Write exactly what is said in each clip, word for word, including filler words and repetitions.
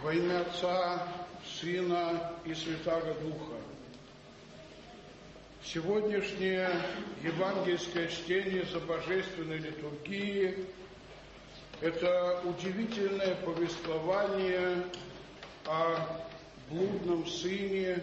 Во имя Отца, Сына и Святаго Духа. Сегодняшнее евангельское чтение за божественной литургии – это удивительное повествование о блудном сыне,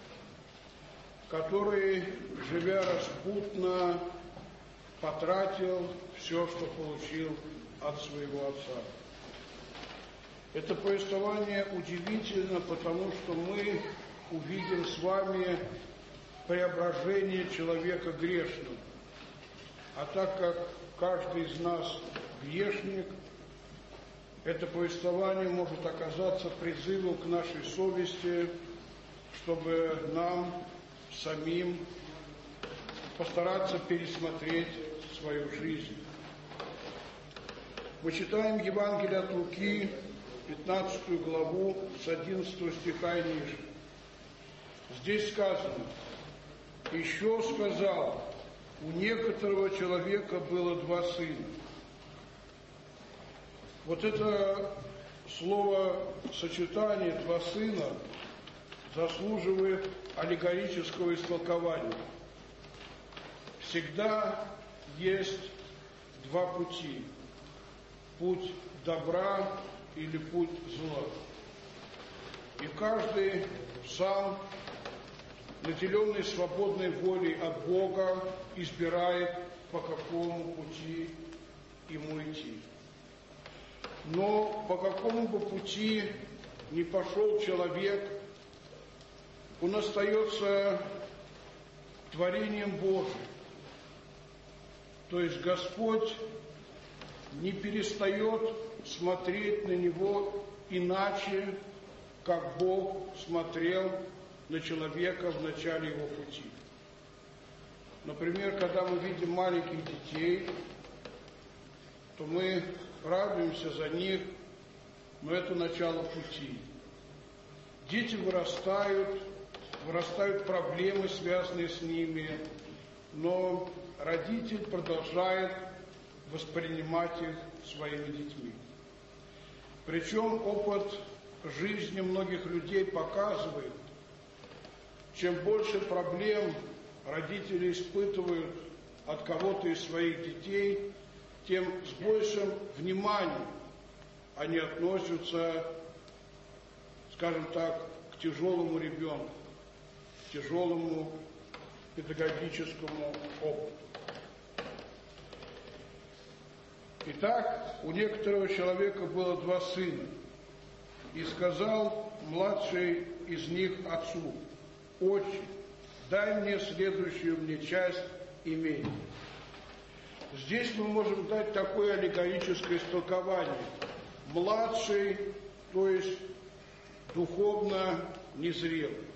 который, живя распутно, потратил все, что получил от своего отца. Это повествование удивительно, потому что мы увидим с вами преображение человека грешного. А так как каждый из нас грешник, это повествование может оказаться призывом к нашей совести, чтобы нам самим постараться пересмотреть свою жизнь. Мы читаем Евангелие от Луки, пятнадцатую главу, с одиннадцатого стиха и ниже. Здесь сказано: «Еще сказал, у некоторого человека было два сына». Вот это словосочетание «два сына» заслуживает аллегорического истолкования. Всегда есть два пути: путь добра или путь зла. И каждый сам, наделенный свободной волей от Бога, избирает, по какому пути ему идти. Но по какому бы пути ни пошел человек, он остается творением Божьим. То есть Господь не перестает смотреть на него иначе, как Бог смотрел на человека в начале его пути. Например, когда мы видим маленьких детей, то мы радуемся за них, но это начало пути. Дети вырастают, вырастают проблемы, связанные с ними, но родитель продолжает воспринимать их своими детьми. Причем опыт жизни многих людей показывает, чем больше проблем родители испытывают от кого-то из своих детей, тем с большим вниманием они относятся, скажем так, к тяжелому ребенку, к тяжелому педагогическому опыту. Итак, у некоторого человека было два сына, и сказал младший из них отцу: «Отче, дай мне следующую мне часть имения». Здесь мы можем дать такое аллегорическое истолкование. Младший, то есть духовно незрелый.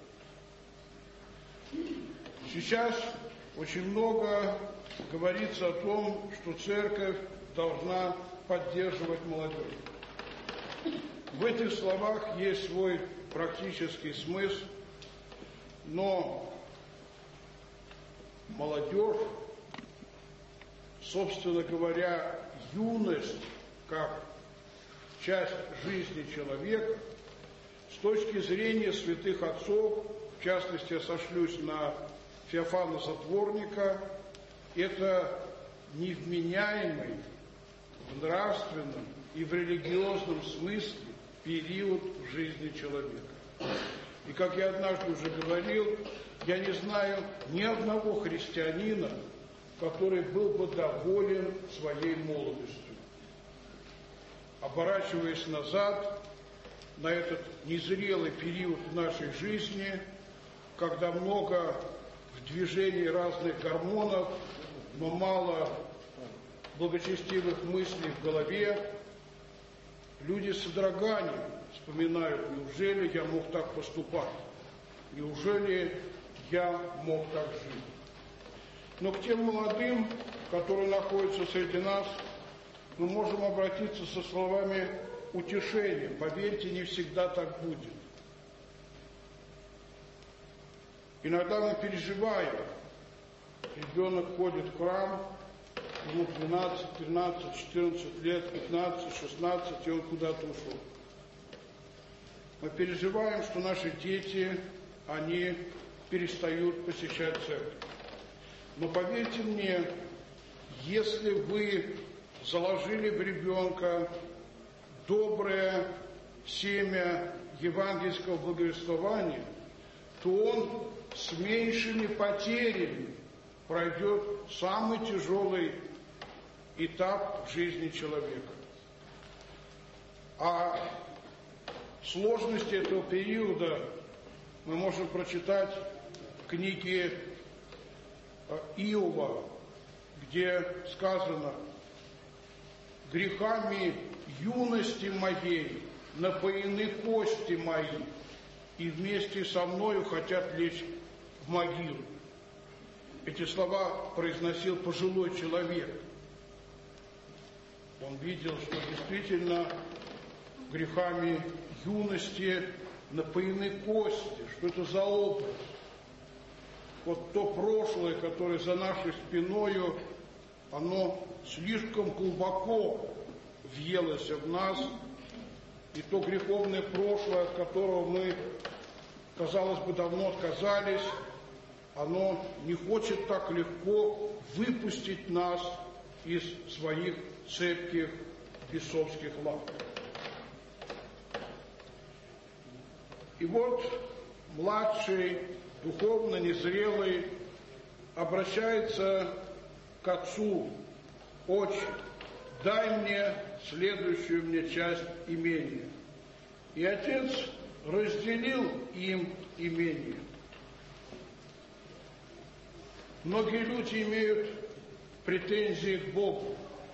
Сейчас очень много говорится о том, что церковь должна поддерживать молодежь. В этих словах есть свой практический смысл, но молодежь, собственно говоря, юность, как часть жизни человека, с точки зрения святых отцов, в частности, я сошлюсь на Феофана Затворника, это невменяемый в нравственном и в религиозном смысле период в жизни человека. И как я однажды уже говорил, я не знаю ни одного христианина, который был бы доволен своей молодостью. Оборачиваясь назад на этот незрелый период в нашей жизни, когда много в движении разных гормонов, но мало благочестивых мыслей в голове, люди с содроганием вспоминают: неужели я мог так поступать? Неужели я мог так жить? Но к тем молодым, которые находятся среди нас, мы можем обратиться со словами утешения. Поверьте, не всегда так будет. Иногда мы переживаем. Ребенок ходит в храм, ему двенадцать, тринадцать, четырнадцать лет, пятнадцать, шестнадцать, и он куда-то ушел. Мы переживаем, что наши дети, они перестают посещать церковь. Но поверьте мне, если вы заложили в ребенка доброе семя евангельского благовествования, то он с меньшими потерями пройдет самый тяжелый этап в жизни человека. А сложности этого периода мы можем прочитать в книге Иова, где сказано: «Грехами юности моей напоены кости мои, и вместе со мною хотят лечь в могилу». Эти слова произносил пожилой человек. Он видел, что действительно грехами юности напоены кости. Что это за образ? Вот то прошлое, которое за нашей спиною, оно слишком глубоко въелось в нас, и то греховное прошлое, от которого мы, казалось бы, давно отказались, оно не хочет так легко выпустить нас из своих цепких бесовских лап. И вот младший, духовно незрелый, обращается к отцу: «Отче, дай мне следующую мне часть имения». И отец разделил им имение. Многие люди имеют претензии к Богу.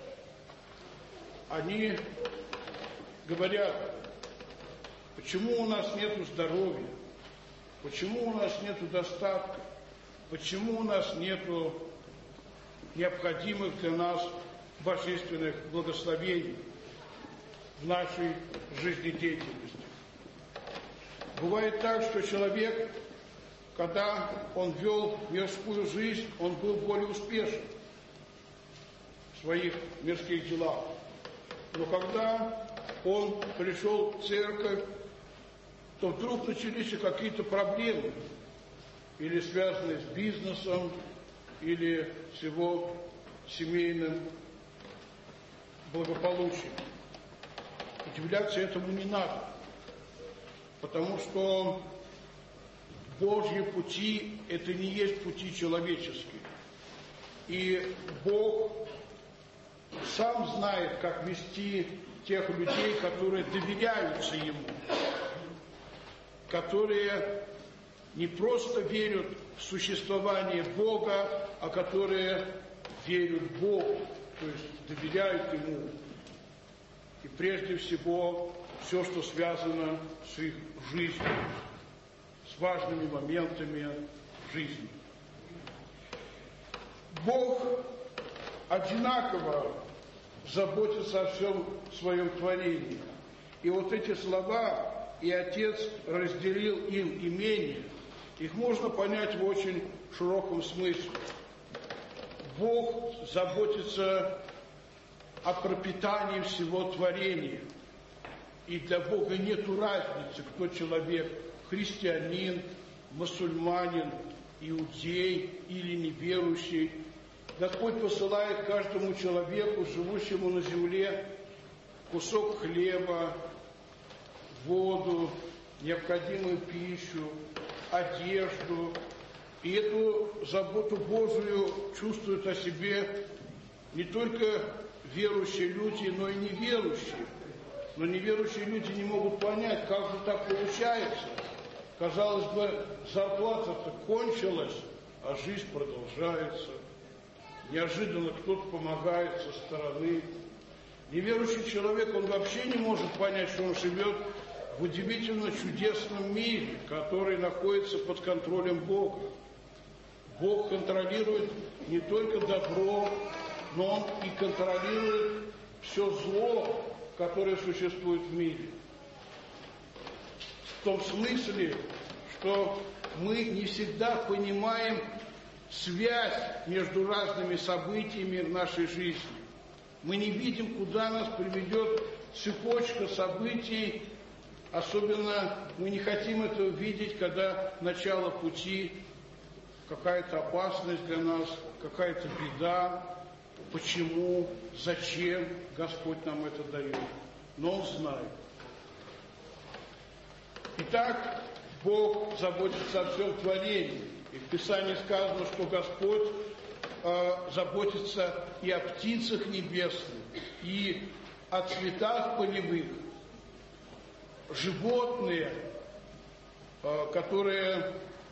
Они говорят: почему у нас нет здоровья, почему у нас нет достатка, почему у нас нет необходимых для нас божественных благословений в нашей жизнедеятельности. Бывает так, что человек, когда он вел мирскую жизнь, он был более успешен в своих мирских делах. Но когда он пришел в церковь, то вдруг начались какие-то проблемы, или связанные с бизнесом, или с его семейным благополучием. Удивляться этому не надо, потому что Божьи пути – это не есть пути человеческие. И Бог сам знает, как вести тех людей, которые доверяются Ему, которые не просто верят в существование Бога, а которые верят в Бога, то есть доверяют Ему. И прежде всего все, что связано с их жизнью, с важными моментами жизни. Бог одинаково заботится о всем своем творении. И вот эти слова «и Отец разделил им имение», их можно понять в очень широком смысле. Бог заботится о пропитании всего творения. И для Бога нет разницы, кто человек, христианин, мусульманин, иудей или неверующий. Господь посылает каждому человеку, живущему на земле, кусок хлеба, воду, необходимую пищу, одежду. И эту заботу Божию чувствуют о себе не только верующие люди, но и неверующие. Но неверующие люди не могут понять, как же так получается. Казалось бы, зарплата-то кончилась, а жизнь продолжается. Неожиданно кто-то помогает со стороны. Неверующий человек, он вообще не может понять, что он живет в удивительно чудесном мире, который находится под контролем Бога. Бог контролирует не только добро, но Он и контролирует все зло, которое существует в мире. В том смысле, что мы не всегда понимаем связь между разными событиями в нашей жизни. Мы не видим, куда нас приведет цепочка событий, особенно мы не хотим этого видеть, когда начало пути, какая-то опасность для нас, какая-то беда. Почему, зачем Господь нам это дает? Но Он знает. Итак, Бог заботится о всем творении. И в Писании сказано, что Господь э, заботится и о птицах небесных, и о цветах полевых. Животные, э, которые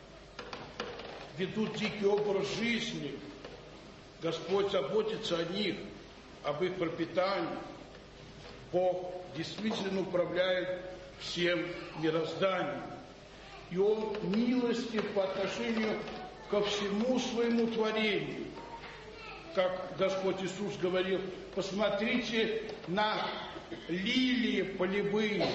ведут дикий образ жизни, Господь заботится о них, об их пропитании. Бог действительно управляет всем мирозданием. И Он милостив по отношению ко всему своему творению. Как Господь Иисус говорил, посмотрите на лилии полевые.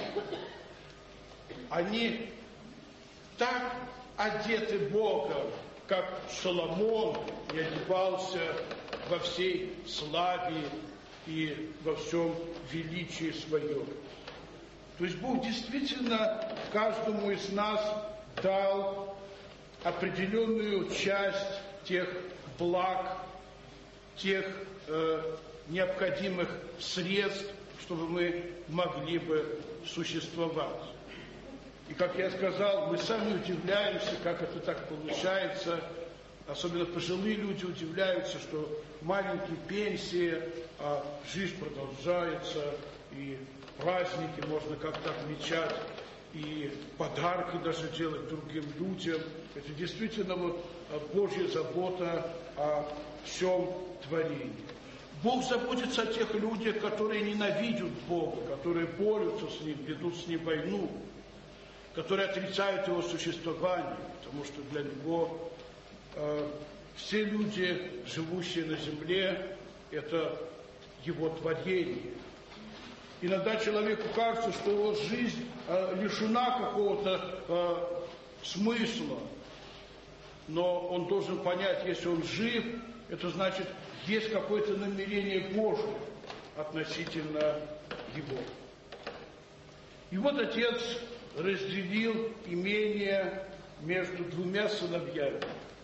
Они так одеты Богом, как Соломон не одевался во всей славе и во всем величии своем. То есть Бог действительно каждому из нас дал определенную часть тех благ, тех э, необходимых средств, чтобы мы могли бы существовать. И, как я сказал, мы сами удивляемся, как это так получается. Особенно пожилые люди удивляются, что маленькие пенсии, а жизнь продолжается, и праздники можно как-то отмечать, и подарки даже делать другим людям. Это действительно вот Божья забота о всем творении. Бог заботится о тех людях, которые ненавидят Бога, которые борются с Ним, ведут с Ним войну, которые отрицают Его существование, потому что для Него э, все люди, живущие на земле, это Его творение. Иногда человеку кажется, что его жизнь э, лишена какого-то э, смысла, но он должен понять, если он жив, это значит, есть какое-то намерение Божие относительно его. И вот отец разделил имение между двумя сыновьями.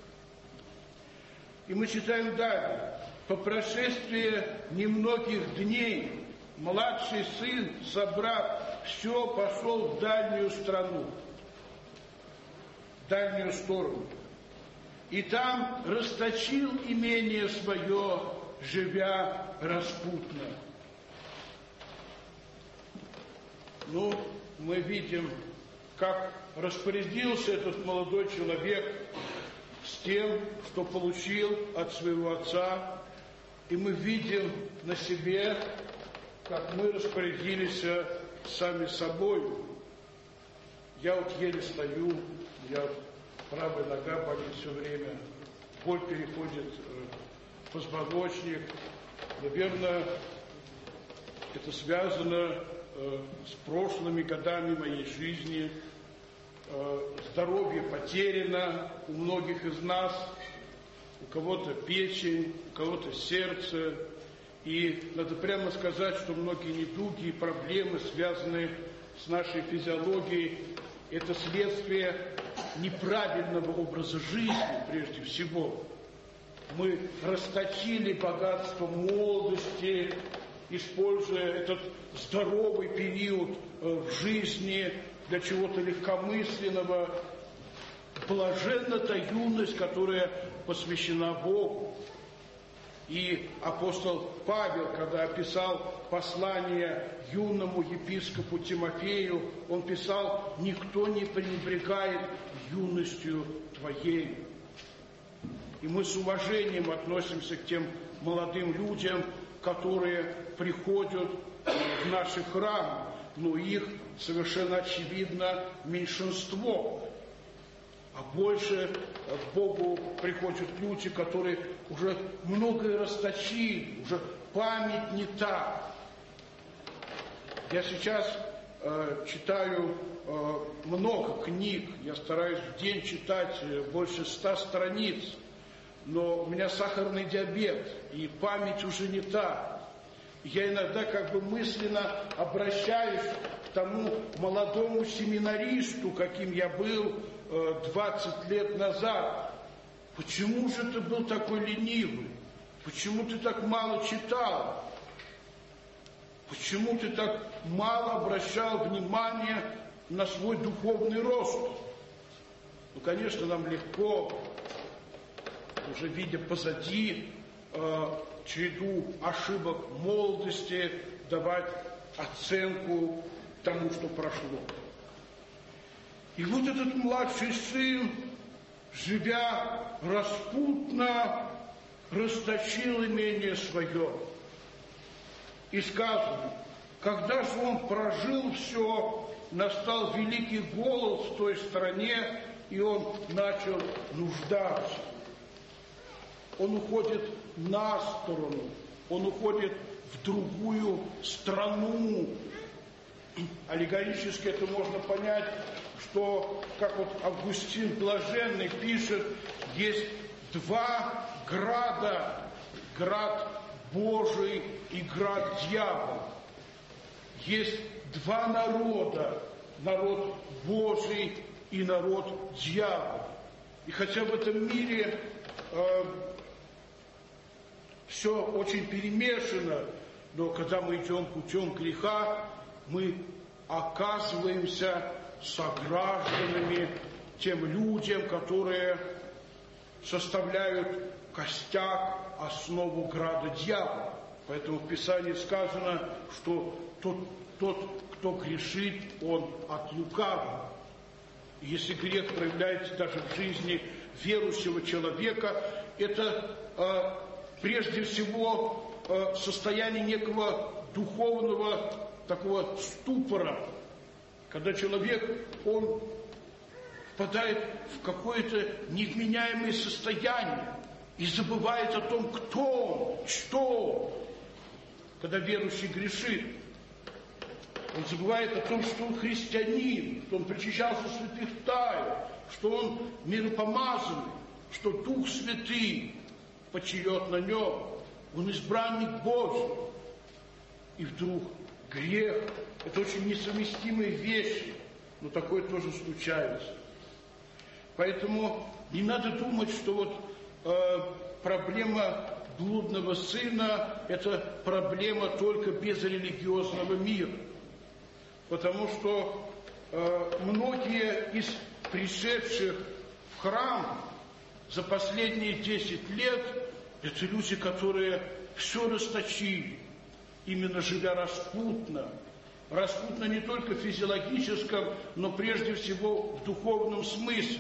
И мы читаем далее. По прошествии немногих дней младший сын, собрав все, пошел в дальнюю страну, в дальнюю сторону. И там расточил имение свое, живя распутно. Ну, мы видим, как распорядился этот молодой человек с тем, что получил от своего отца. И мы видим на себе, как мы распорядились сами собой. Я вот еле стою, я правая нога болит все время, боль переходит в позвоночник. Наверное, это связано с прошлыми годами моей жизни. Здоровье потеряно у многих из нас, у кого-то печень, у кого-то сердце. И надо прямо сказать, что многие недуги и проблемы, связанные с нашей физиологией, это следствие неправильного образа жизни прежде всего. Мы расточили богатство молодости, используя этот здоровый период в жизни для чего-то легкомысленного. Блаженна та юность, которая посвящена Богу. И апостол Павел, когда описал послание юному епископу Тимофею, он писал: «Никто не пренебрегает юностью твоей». И мы с уважением относимся к тем молодым людям, которые приходят в наши храмы, но их совершенно очевидно меньшинство. А больше к Богу приходят люди, которые уже многое расточили, уже память не та. Я сейчас э, читаю э, много книг, я стараюсь в день читать больше ста страниц, но у меня сахарный диабет, и память уже не та. Я иногда как бы мысленно обращаюсь тому молодому семинаристу, каким я был двадцать лет назад: почему же ты был такой ленивый? Почему ты так мало читал? Почему ты так мало обращал внимание на свой духовный рост? Ну, конечно, нам легко, уже видя позади э, череду ошибок молодости, давать оценку тому, что прошло. И вот этот младший сын, живя распутно, расточил имение свое. И сказано, когда же он прожил все, настал великий голод в той стране, и он начал нуждаться. Он уходит на сторону, он уходит в другую страну. Аллегорически это можно понять, что, как вот Августин Блаженный пишет, есть два града: град Божий и град дьявол. Есть два народа: народ Божий и народ дьявол. И хотя в этом мире э, все очень перемешано, но когда мы идем путем греха, мы оказываемся согражданами тем людям, которые составляют костяк, основу града дьявола. Поэтому в Писании сказано, что тот, тот кто грешит, он от лукавого. И если грех проявляется даже в жизни верующего человека, это э, прежде всего э, состояние некого духовного такого ступора, когда человек, он впадает в какое-то невменяемое состояние и забывает о том, кто он, что он. Когда верующий грешит, он забывает о том, что он христианин, что он причащался святых тайн, что он миропомазанный, что Дух Святый почиет на нем, он избранник Божий. И вдруг грех – это очень несовместимые вещи, но такое тоже случается. Поэтому не надо думать, что вот э, проблема блудного сына – это проблема только безрелигиозного мира. Потому что э, многие из пришедших в храм за последние десять лет – это люди, которые все расточили, именно живя распутно. Распутно не только в физиологическом, но прежде всего в духовном смысле.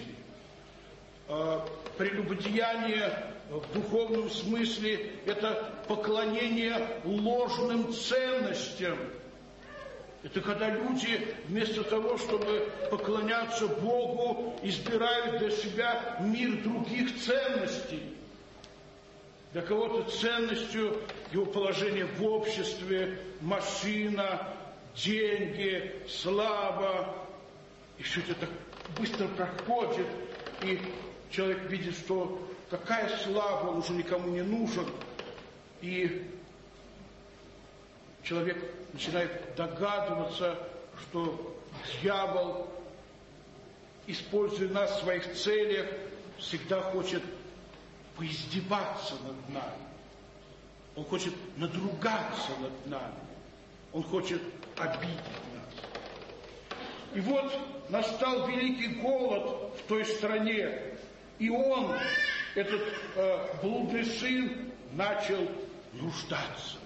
Прелюбодеяние в духовном смысле – это поклонение ложным ценностям. Это когда люди вместо того, чтобы поклоняться Богу, избирают для себя мир других ценностей. Для кого-то ценностью его положение в обществе, машина, деньги, слава. И все это так быстро проходит, и человек видит, что какая слава, он уже никому не нужен. И человек начинает догадываться, что дьявол, используя нас в своих целях, всегда хочет поиздеваться над нами. Он хочет надругаться над нами. Он хочет обидеть нас. И вот настал великий голод в той стране. И он, этот э, блудный сын, начал нуждаться.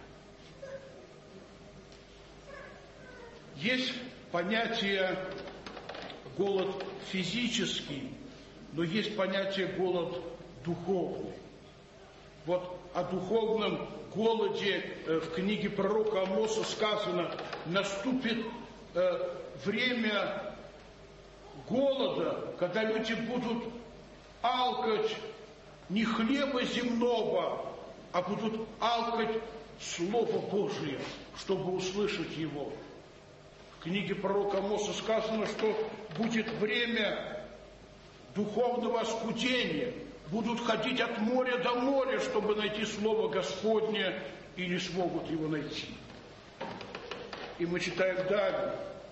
Есть понятие голод физический, но есть понятие голод духовный. Вот о духовном голоде э, в книге пророка Амоса сказано: наступит э, время голода, когда люди будут алкать не хлеба земного, а будут алкать Слово Божие, чтобы услышать его. В книге пророка Амоса сказано, что будет время духовного оскудения. Будут ходить от моря до моря, чтобы найти Слово Господне, и не смогут его найти. И мы читаем далее,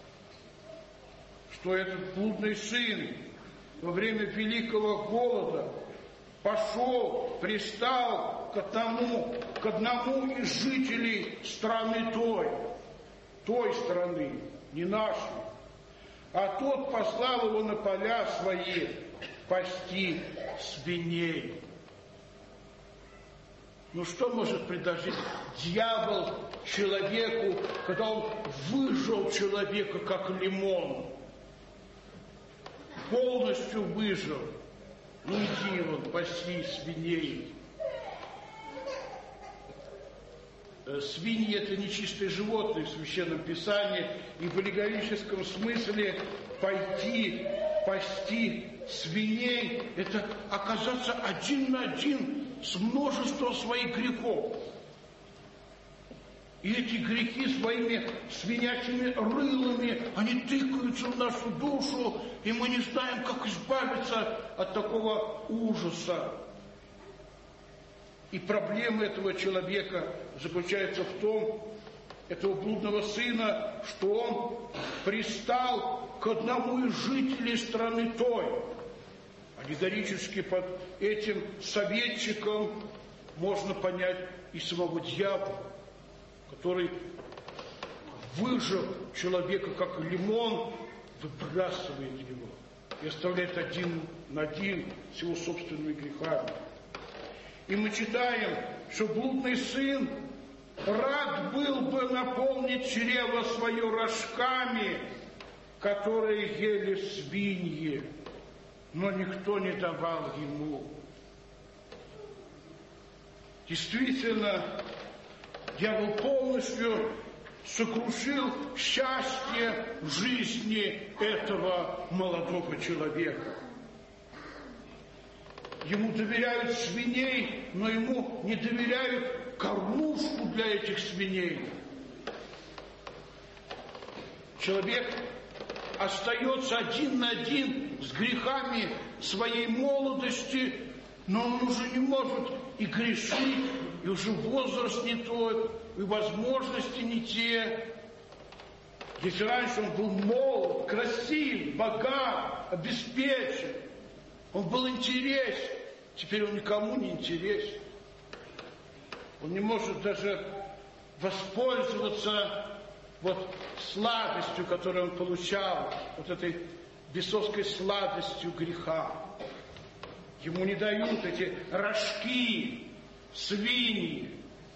что этот блудный сын во время великого голода пошел, пристал к одному, к одному из жителей страны той, той страны, не нашей. А тот послал его на поля свои пасти свиней. Ну что может предложить дьявол человеку, когда он выжил человека как лимон? Полностью выжил. Ну иди вон, паси свиней. Свиньи — это нечистые животные в Священном Писании, и в аллегорическом смысле пойти пасти свиней — это оказаться один на один с множеством своих грехов. И эти грехи своими свинячьими рылами, они тыкаются в нашу душу, и мы не знаем, как избавиться от такого ужаса. И проблема этого человека заключается в том, этого блудного сына, что он пристал к одному из жителей страны той. Аллегорически под этим советчиком можно понять и самого дьявола, который, выжав человека как лимон, выбрасывает его и оставляет один на один с его собственными грехами. И мы читаем, что блудный сын рад был бы наполнить чрево свое рожками, которые ели свиньи, но никто не давал ему. Действительно, дьявол полностью сокрушил счастье жизни этого молодого человека. Ему доверяют свиней, но ему не доверяют кормушку для этих свиней. Человек остается один на один с грехами своей молодости, но он уже не может и грешить, и уже возраст не тот, и возможности не те. Если раньше он был молод, красив, богат, обеспечен, он был интересен, теперь он никому не интересен. Он не может даже воспользоваться вот сладостью, которую он получал, вот этой бесовской сладостью греха. Ему не дают эти рожки, свиньи.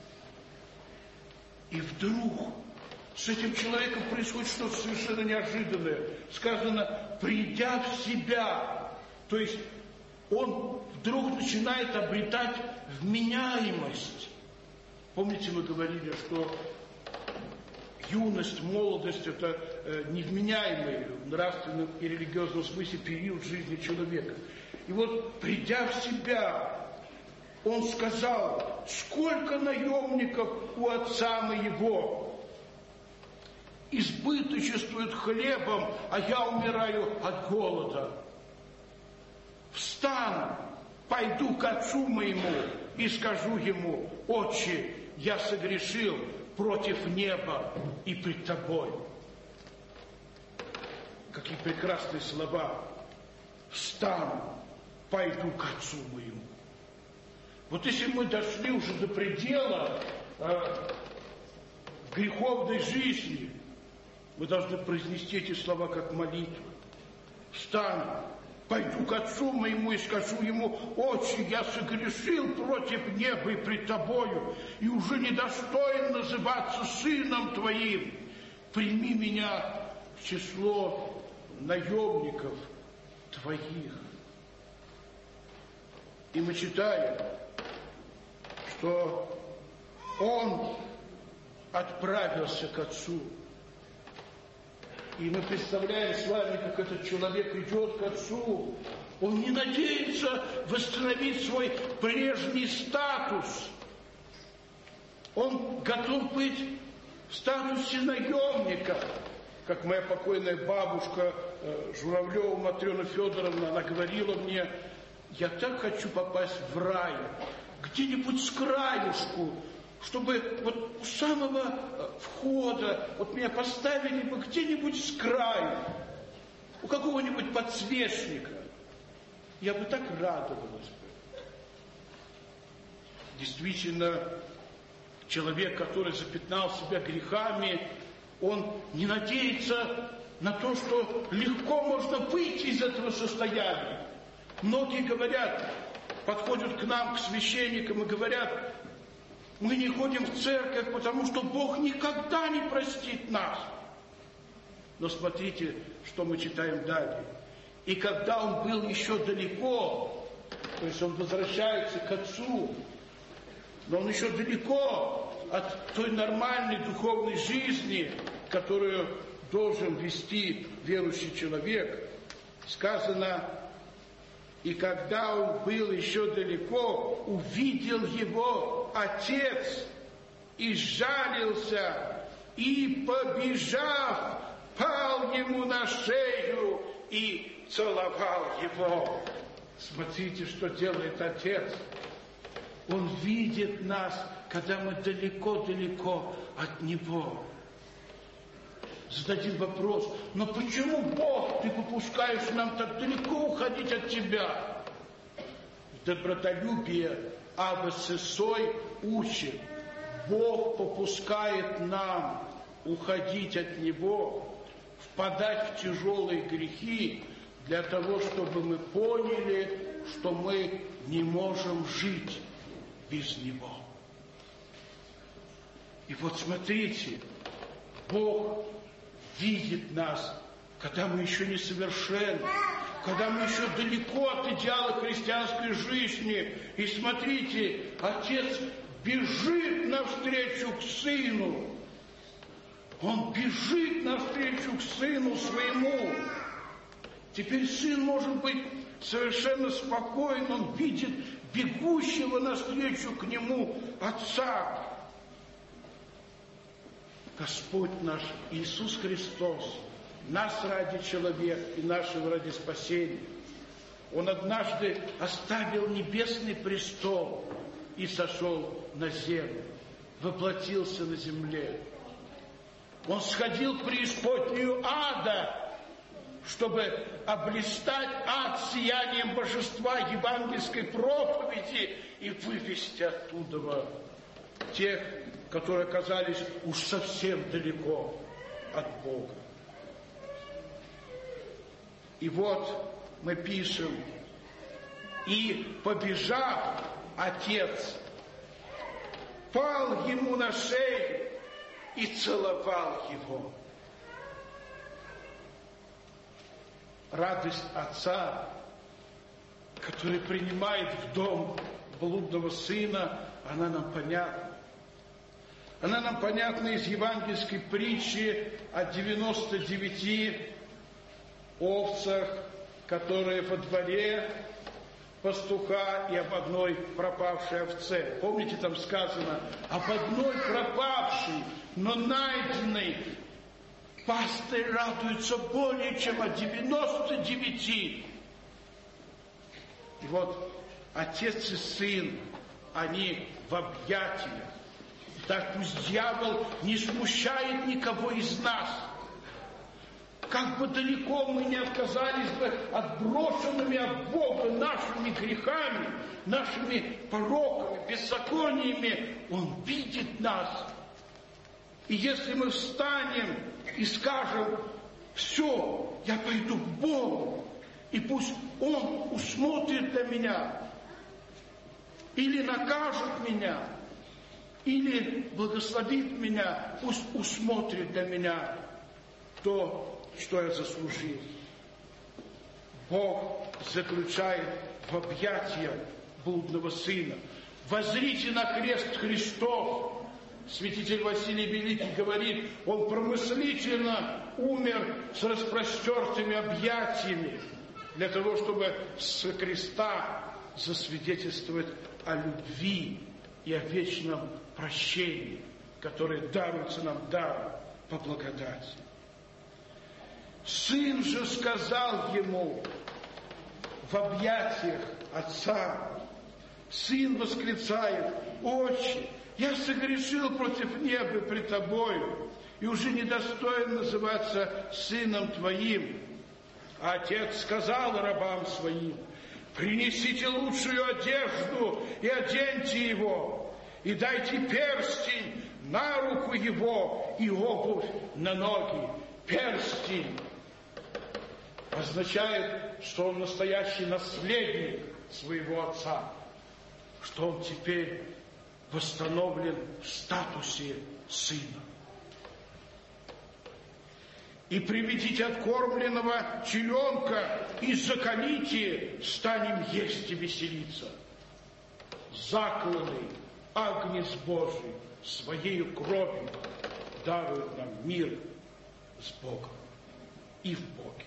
И вдруг с этим человеком происходит что-то совершенно неожиданное. Сказано, придя в себя, то есть он вдруг начинает обретать вменяемость. Помните, мы говорили, что юность, молодость — это невменяемый в нравственном и религиозном смысле период жизни человека. И вот, придя в себя, он сказал: сколько наемников у отца моего избыточествуют хлебом, а я умираю от голода. Встану, пойду к отцу моему и скажу ему: отче, я согрешил против неба и пред тобой. Какие прекрасные слова. Встану, пойду к отцу моему. Вот если мы дошли уже до предела э, греховной жизни, мы должны произнести эти слова как молитву. Встану, пойду к отцу моему и скажу ему: отче, я согрешил против неба и пред тобою, и уже недостоин называться сыном твоим. Прими меня в число наемников твоих. И мы читаем, что он отправился к отцу. И мы представляем с вами, как этот человек идет к отцу. Он не надеется восстановить свой прежний статус. Он готов быть в статусе наемника. Как моя покойная бабушка Журавлева Матрена Федоровна, она говорила мне: я так хочу попасть в рай, где-нибудь с краюшку, чтобы вот у самого входа вот меня поставили бы где-нибудь с краю, у какого-нибудь подсвечника. Я бы так радовалась бы. Действительно, человек, который запятнал себя грехами, он не надеется на то, что легко можно выйти из этого состояния. Многие говорят, подходят к нам, к священникам и говорят: мы не ходим в церковь, потому что Бог никогда не простит нас. Но смотрите, что мы читаем далее. И когда он был еще далеко, то есть он возвращается к Отцу, но он еще далеко от той нормальной духовной жизни, которую должен вести верующий человек, сказано: и когда он был еще далеко, увидел его Отец и сжалился, и, побежав, пал ему на шею и целовал его. Смотрите, что делает Отец. Он видит нас, когда мы далеко-далеко от Него. Зададим вопрос: но почему, Бог, ты попускаешь нам так далеко уходить от Тебя? Добротолюбие Абба Сесой учит: Бог попускает нам уходить от Него, впадать в тяжелые грехи, для того, чтобы мы поняли, что мы не можем жить без Него. И вот смотрите, Бог видит нас, когда мы еще не совершенны, когда мы еще далеко от идеала христианской жизни. И смотрите, Отец бежит навстречу к Сыну. Он бежит навстречу к Сыну Своему. Теперь Сын может быть совершенно спокоен, он видит бегущего навстречу к Нему Отца. Господь наш Иисус Христос, нас ради человека и нашего ради спасения, Он однажды оставил небесный престол и сошел на землю, воплотился на земле. Он сходил в преисподнюю ада, чтобы облистать ад сиянием божества евангельской проповеди и вывести оттуда тех, которые оказались уж совсем далеко от Бога. И вот мы пишем: и, побежав, Отец пал ему на шею и целовал его. Радость Отца, который принимает в дом блудного сына, она нам понятна. Она нам понятна из евангельской притчи о девяноста девяти овцах, которые во дворе пастуха, и об одной пропавшей овце. Помните, там сказано: об одной пропавшей, но найденной пастырь радуется более, чем о девяноста девяти. И вот Отец и Сын, они в объятиях. Так пусть дьявол не смущает никого из нас. Как бы далеко мы не отказались бы отброшенными от Бога нашими грехами, нашими пороками, беззакониями, Он видит нас. И если мы встанем и скажем: все, я пойду к Богу, и пусть Он усмотрит на меня, или накажет меня, или благословит меня, пусть усмотрит для меня то, что я заслужил. Бог заключает в объятия блудного сына. Воззрите на крест Христов. Святитель Василий Великий говорит: он промыслительно умер с распростертыми объятиями, для того, чтобы с креста засвидетельствовать о любви и о вечном прощении, которое даруется нам даром по благодати. Сын же сказал ему в объятиях Отца, Сын восклицает: Отче, я согрешил против неба пред тобою, и уже недостоин называться сыном твоим. А отец сказал рабам своим: принесите лучшую одежду и оденьте его, и дайте перстень на руку его и обувь на ноги. Перстень означает, что он настоящий наследник своего отца, что он теперь восстановлен в статусе сына. И приведите откормленного теленка, и заколите, станем есть и веселиться. Закланный Агнец Божий своей кровью дарует нам мир с Богом и в Боге.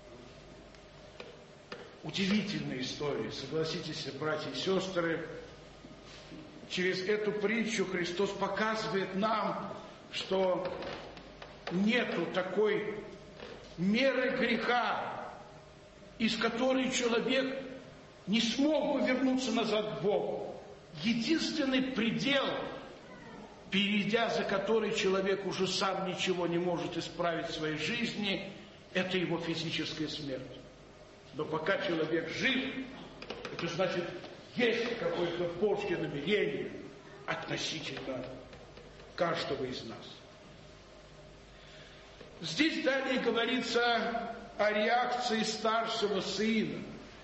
Удивительная история, согласитесь, братья и сестры. Через эту притчу Христос показывает нам, что нету такой меры греха, из которой человек не смог бы вернуться назад к Богу. Единственный предел, перейдя за который человек уже сам ничего не может исправить в своей жизни, это его физическая смерть. Но пока человек жив, это значит, есть какое-то Божье намерение относительно каждого из нас. Здесь далее говорится о реакции старшего сына,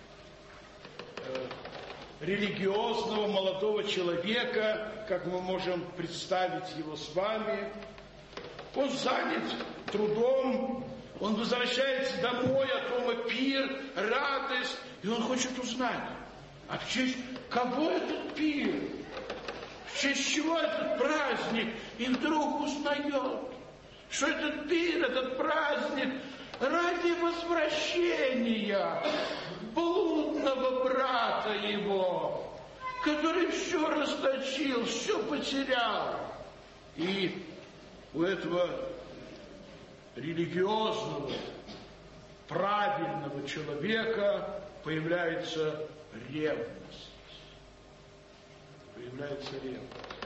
религиозного молодого человека, как мы можем представить его с вами. Он занят трудом, он возвращается домой, а дома пир, радость, и он хочет узнать, а в честь кого этот пир, в честь чего этот праздник, и вдруг узнает, что этот пир, этот праздник ради возвращения блудного брата его, который все расточил, все потерял. И у этого религиозного, правильного человека появляется ревность. Появляется ревность.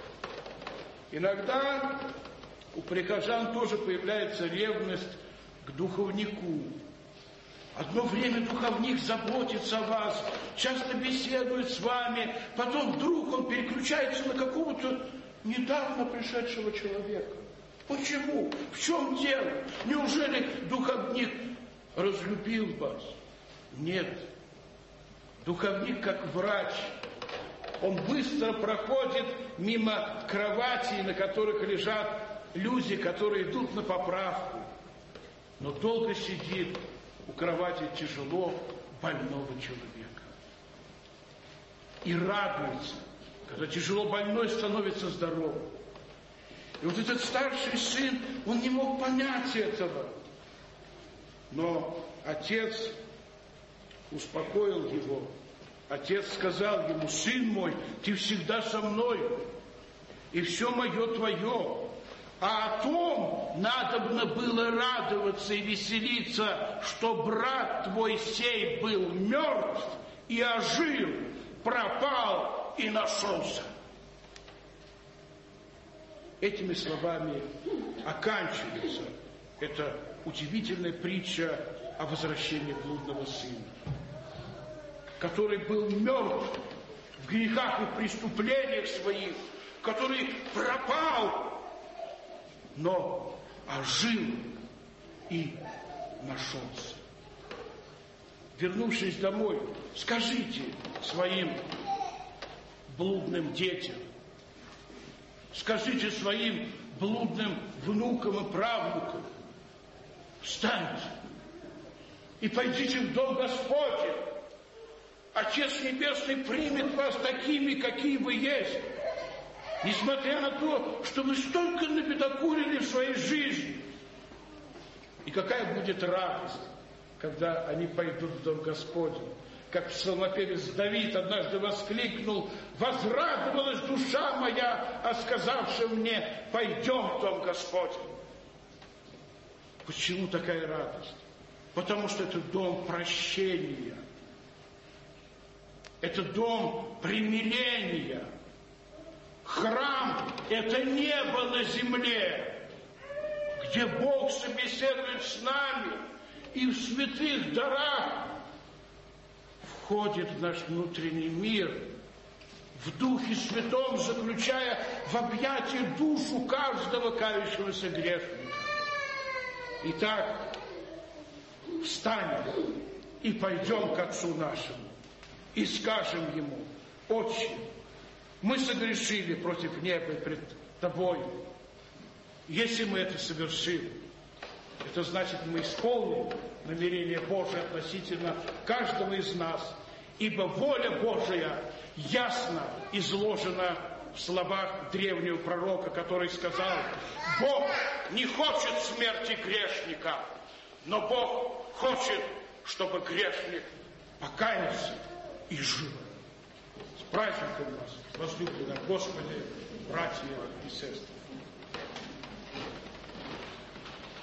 Иногда у прихожан тоже появляется ревность к духовнику. Одно время духовник заботится о вас, часто беседует с вами, потом вдруг он переключается на какого-то недавно пришедшего человека. Почему? В чем дело? Неужели духовник разлюбил вас? Нет. Духовник, как врач, он быстро проходит мимо кроватей, на которых лежат люди, которые идут на поправку. Но долго сидит у кровати тяжело больного человека. И радуется, когда тяжело больной становится здоровым. И вот этот старший сын, он не мог понять этого. Но отец успокоил его. Отец сказал ему: сын мой, ты всегда со мной, и все мое твое. А о том надобно было радоваться и веселиться, что брат твой сей был мертв и ожил, пропал и нашелся. Этими словами оканчивается эта удивительная притча о возвращении блудного сына, который был мертв в грехах и преступлениях своих, который пропал, но ожил и нашелся. Вернувшись домой, скажите своим блудным детям, скажите своим блудным внукам и правнукам: встаньте и пойдите в дом Господень. Отец Небесный примет вас такими, какие вы есть. Несмотря на то, что вы столько набедокурили в своей жизни. И какая будет радость, когда они пойдут в дом Господень. Как псалмопевец Давид однажды воскликнул: возрадовалась душа моя, а сказавши мне: пойдем в дом Господень. Почему такая радость? Потому что это дом прощения. Это дом примирения. Храм – это небо на земле, где Бог собеседует с нами и в святых дарах входит в наш внутренний мир, в Духе Святом заключая в объятии душу каждого кающегося грешника. Итак, встанем и пойдем к Отцу нашему и скажем Ему: Отче, мы согрешили против неба и пред Тобой. Если мы это совершим, это значит, мы исполним намерение Божие относительно каждого из нас, ибо воля Божия ясно изложена в словах древнего пророка, который сказал: Бог не хочет смерти грешника, но Бог хочет, чтобы грешник покаялся и жил. С праздником нас, возлюбленные Господи, братья и сестры!